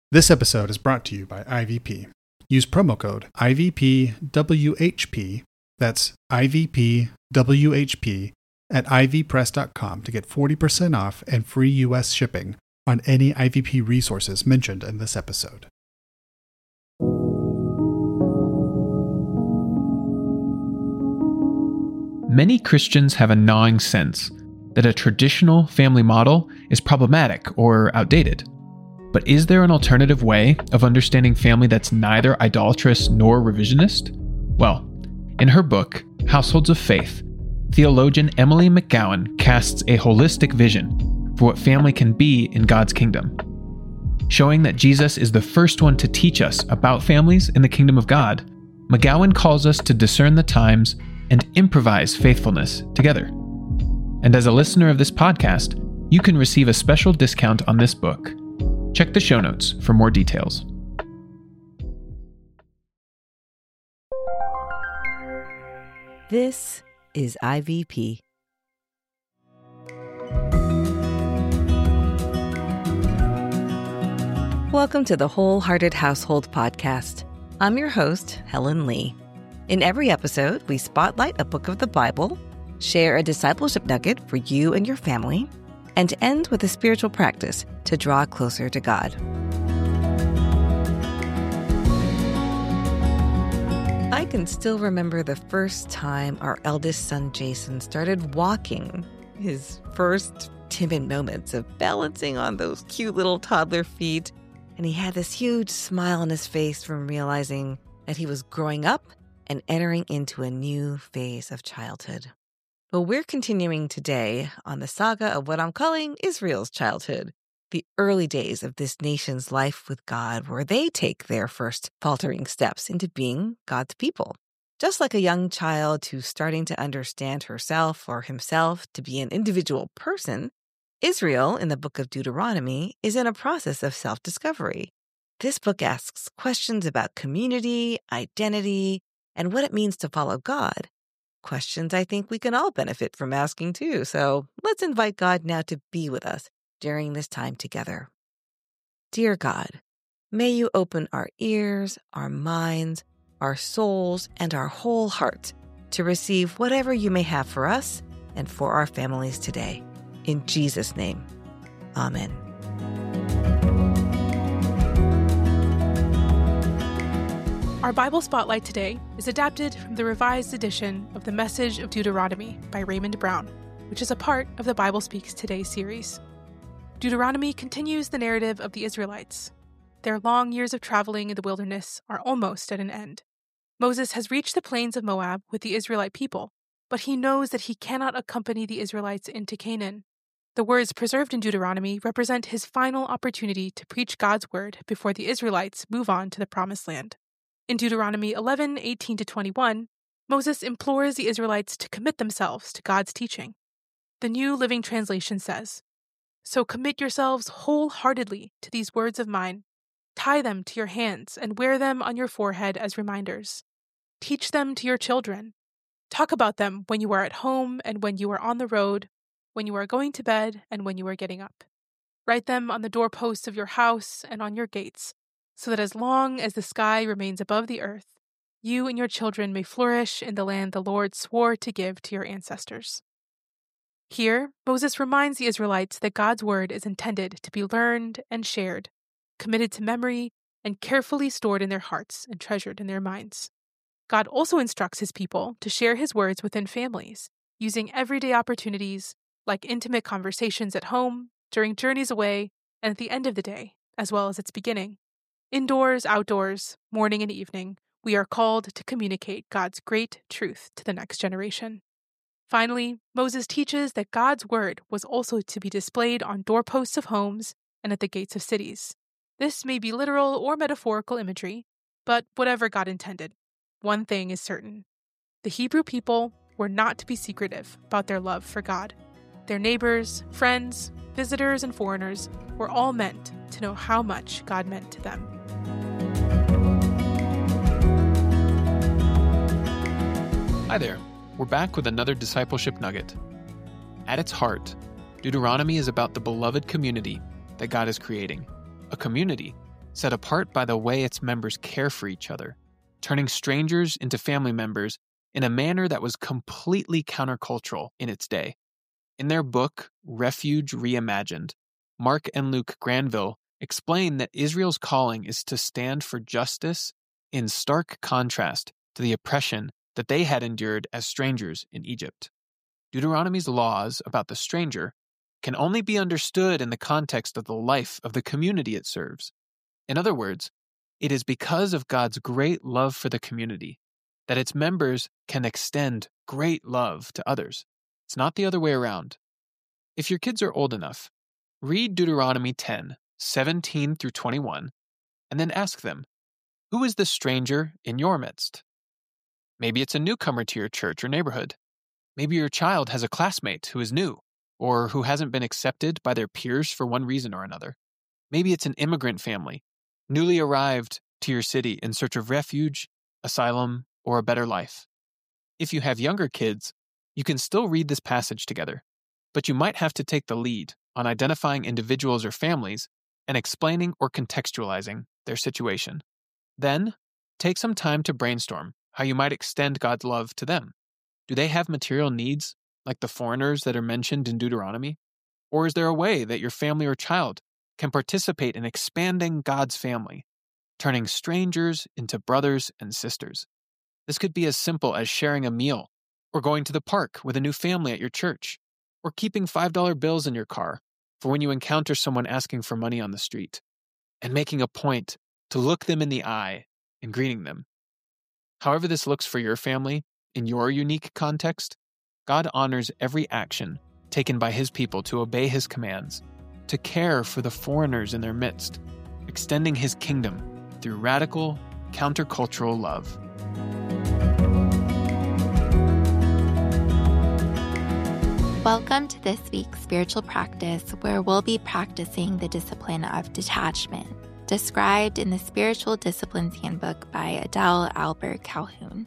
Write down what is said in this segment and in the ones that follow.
This episode is brought to you by IVP. Use promo code IVPWHP, that's IVPWHP, at ivpress.com to get 40% off and free U.S. shipping on any IVP resources mentioned in this episode. Many Christians have a gnawing sense that a traditional family model is problematic or outdated. But is there an alternative way of understanding family that's neither idolatrous nor revisionist? Well, in her book, Households of Faith, theologian Emily McGowan casts a holistic vision for what family can be in God's kingdom. Showing that Jesus is the first one to teach us about families in the kingdom of God, McGowan calls us to discern the times and improvise faithfulness together. And as a listener of this podcast, you can receive a special discount on this book. Check the show notes for more details. This is IVP. Welcome to the Wholehearted Household Podcast. I'm your host, Helen Lee. In every episode, we spotlight a book of the Bible, share a discipleship nugget for you and your family, and end with a spiritual practice to draw closer to God. I can still remember the first time our eldest son Jason started walking, his first timid moments of balancing on those cute little toddler feet, and he had this huge smile on his face from realizing that he was growing up and entering into a new phase of childhood. Well, we're continuing today on the saga of what I'm calling Israel's childhood, the early days of this nation's life with God, where they take their first faltering steps into being God's people. Just like a young child who's starting to understand herself or himself to be an individual person, Israel, in the book of Deuteronomy, is in a process of self-discovery. This book asks questions about community, identity, and what it means to follow God. Questions I think we can all benefit from asking too. So let's invite God now to be with us during this time together. Dear God, may you open our ears, our minds, our souls, and our whole hearts to receive whatever you may have for us and for our families today. In Jesus' name, amen. Our Bible Spotlight today is adapted from the Revised Edition of The Message of Deuteronomy by Raymond Brown, which is a part of the Bible Speaks Today series. Deuteronomy continues the narrative of the Israelites. Their long years of traveling in the wilderness are almost at an end. Moses has reached the plains of Moab with the Israelite people, but he knows that he cannot accompany the Israelites into Canaan. The words preserved in Deuteronomy represent his final opportunity to preach God's word before the Israelites move on to the Promised Land. In Deuteronomy 11:18-21, Moses implores the Israelites to commit themselves to God's teaching. The New Living Translation says, "So commit yourselves wholeheartedly to these words of mine. Tie them to your hands and wear them on your forehead as reminders. Teach them to your children. Talk about them when you are at home and when you are on the road, when you are going to bed and when you are getting up. Write them on the doorposts of your house and on your gates, so that as long as the sky remains above the earth, you and your children may flourish in the land the Lord swore to give to your ancestors." Here, Moses reminds the Israelites that God's word is intended to be learned and shared, committed to memory, and carefully stored in their hearts and treasured in their minds. God also instructs his people to share his words within families, using everyday opportunities like intimate conversations at home, during journeys away, and at the end of the day, as well as its beginning. Indoors, outdoors, morning and evening, we are called to communicate God's great truth to the next generation. Finally, Moses teaches that God's word was also to be displayed on doorposts of homes and at the gates of cities. This may be literal or metaphorical imagery, but whatever God intended, one thing is certain. The Hebrew people were not to be secretive about their love for God. Their neighbors, friends, visitors, and foreigners were all meant to know how much God meant to them. Hi there. We're back with another discipleship nugget. At its heart, Deuteronomy is about the beloved community that God is creating, a community set apart by the way its members care for each other, turning strangers into family members in a manner that was completely countercultural in its day. In their book, Refuge Reimagined, Mark and Luke Granville explain that Israel's calling is to stand for justice in stark contrast to the oppression that they had endured as strangers in Egypt. Deuteronomy's laws about the stranger can only be understood in the context of the life of the community it serves. In other words, it is because of God's great love for the community that its members can extend great love to others. It's not the other way around. If your kids are old enough, read Deuteronomy 10, 17 through 21, and then ask them, who is the stranger in your midst? Maybe it's a newcomer to your church or neighborhood. Maybe your child has a classmate who is new, or who hasn't been accepted by their peers for one reason or another. Maybe it's an immigrant family, newly arrived to your city in search of refuge, asylum, or a better life. If you have younger kids, you can still read this passage together, but you might have to take the lead on identifying individuals or families and explaining or contextualizing their situation. Then, take some time to brainstorm how you might extend God's love to them. Do they have material needs, like the foreigners that are mentioned in Deuteronomy? Or is there a way that your family or child can participate in expanding God's family, turning strangers into brothers and sisters? This could be as simple as sharing a meal, or going to the park with a new family at your church, or keeping $5 bills in your car for when you encounter someone asking for money on the street, and making a point to look them in the eye in greeting them. However this looks for your family, in your unique context, God honors every action taken by His people to obey His commands, to care for the foreigners in their midst, extending His kingdom through radical, countercultural love. Welcome to this week's spiritual practice, where we'll be practicing the discipline of detachment, described in the Spiritual Disciplines Handbook by Adele Albert Calhoun.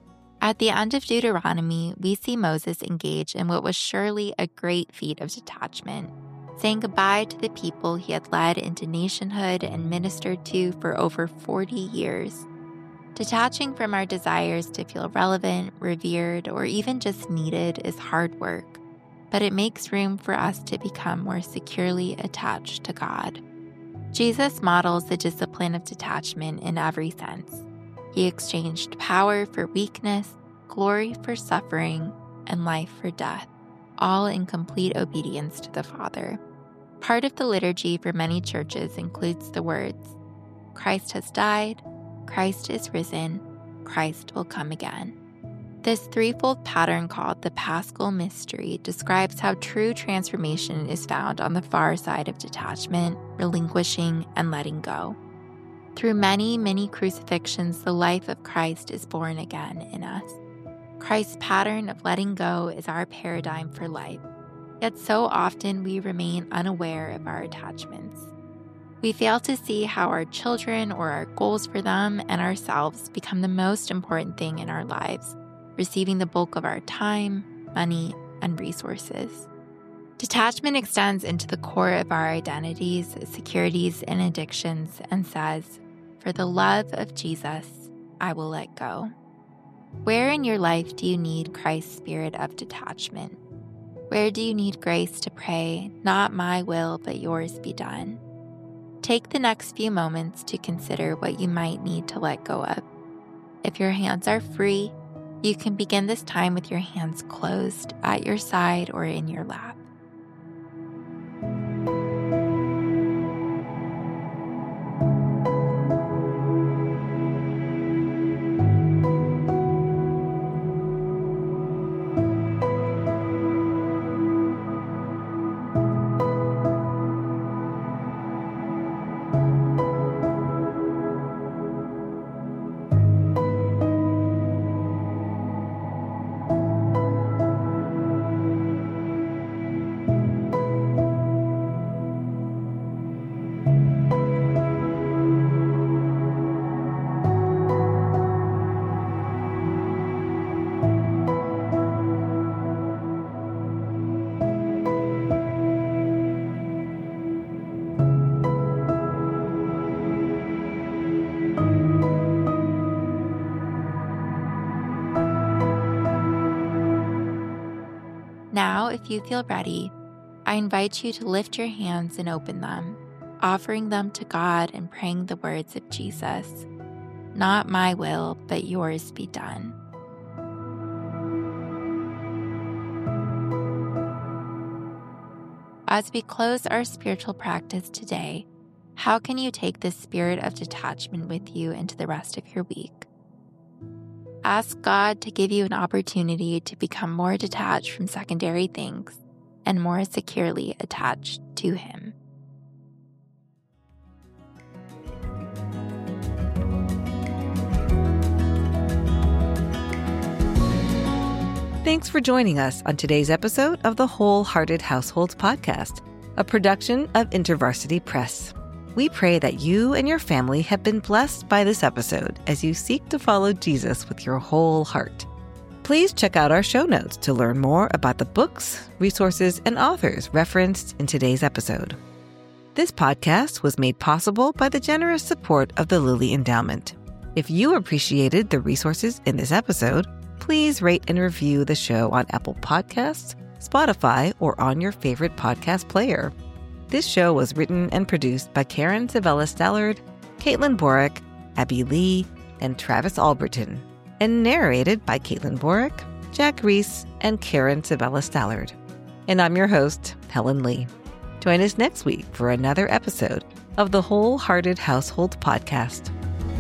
At the end of Deuteronomy, we see Moses engage in what was surely a great feat of detachment, saying goodbye to the people he had led into nationhood and ministered to for over 40 years. Detaching from our desires to feel relevant, revered, or even just needed is hard work, but it makes room for us to become more securely attached to God. Jesus models the discipline of detachment in every sense. He exchanged power for weakness, glory for suffering, and life for death, all in complete obedience to the Father. Part of the liturgy for many churches includes the words, Christ has died, Christ is risen, Christ will come again. This threefold pattern called the Paschal Mystery describes how true transformation is found on the far side of detachment, relinquishing, and letting go. Through many, many crucifixions, the life of Christ is born again in us. Christ's pattern of letting go is our paradigm for life, yet so often we remain unaware of our attachments. We fail to see how our children or our goals for them and ourselves become the most important thing in our lives, receiving the bulk of our time, money, and resources. Detachment extends into the core of our identities, securities, and addictions and says, for the love of Jesus, I will let go. Where in your life do you need Christ's spirit of detachment? Where do you need grace to pray, not my will, but yours be done? Take the next few moments to consider what you might need to let go of. If your hands are free, you can begin this time with your hands closed at your side or in your lap. if you feel ready, I invite you to lift your hands and open them, offering them to God and praying the words of Jesus. Not my will, but yours be done. As we close our spiritual practice today, how can you take this spirit of detachment with you into the rest of your week? Ask God to give you an opportunity to become more detached from secondary things and more securely attached to Him. Thanks for joining us on today's episode of the Wholehearted Households Podcast, a production of InterVarsity Press. We pray that you and your family have been blessed by this episode as you seek to follow Jesus with your whole heart. Please check out our show notes to learn more about the books, resources, and authors referenced in today's episode. This podcast was made possible by the generous support of the Lilly Endowment. If you appreciated the resources in this episode, please rate and review the show on Apple Podcasts, Spotify, or on your favorite podcast player. This show was written and produced by Karen Sabella-Stallard, Caitlin Borick, Abby Lee, and Travis Alberton, and narrated by Caitlin Borick, Jack Reese, and Karen Sabella-Stallard. And I'm your host, Helen Lee. Join us next week for another episode of the Wholehearted Household Podcast.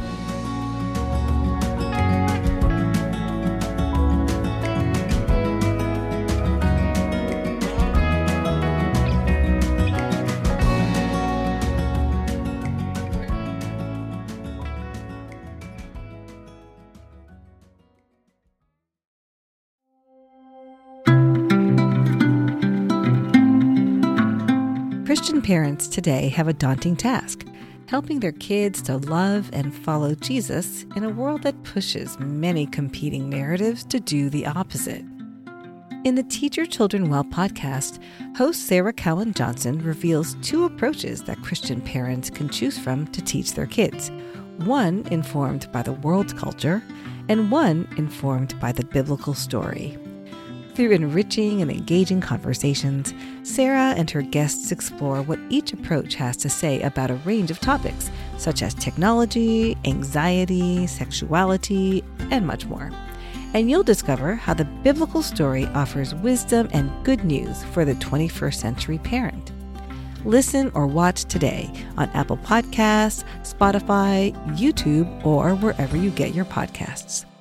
Christian parents today have a daunting task, helping their kids to love and follow Jesus in a world that pushes many competing narratives to do the opposite. In the Teach Your Children Well podcast, host Sarah Cowan Johnson reveals two approaches that Christian parents can choose from to teach their kids, one informed by the world's culture and one informed by the biblical story. Through enriching and engaging conversations, Sarah and her guests explore what each approach has to say about a range of topics, such as technology, anxiety, sexuality, and much more. And you'll discover how the biblical story offers wisdom and good news for the 21st century parent. Listen or watch today on Apple Podcasts, Spotify, YouTube, or wherever you get your podcasts.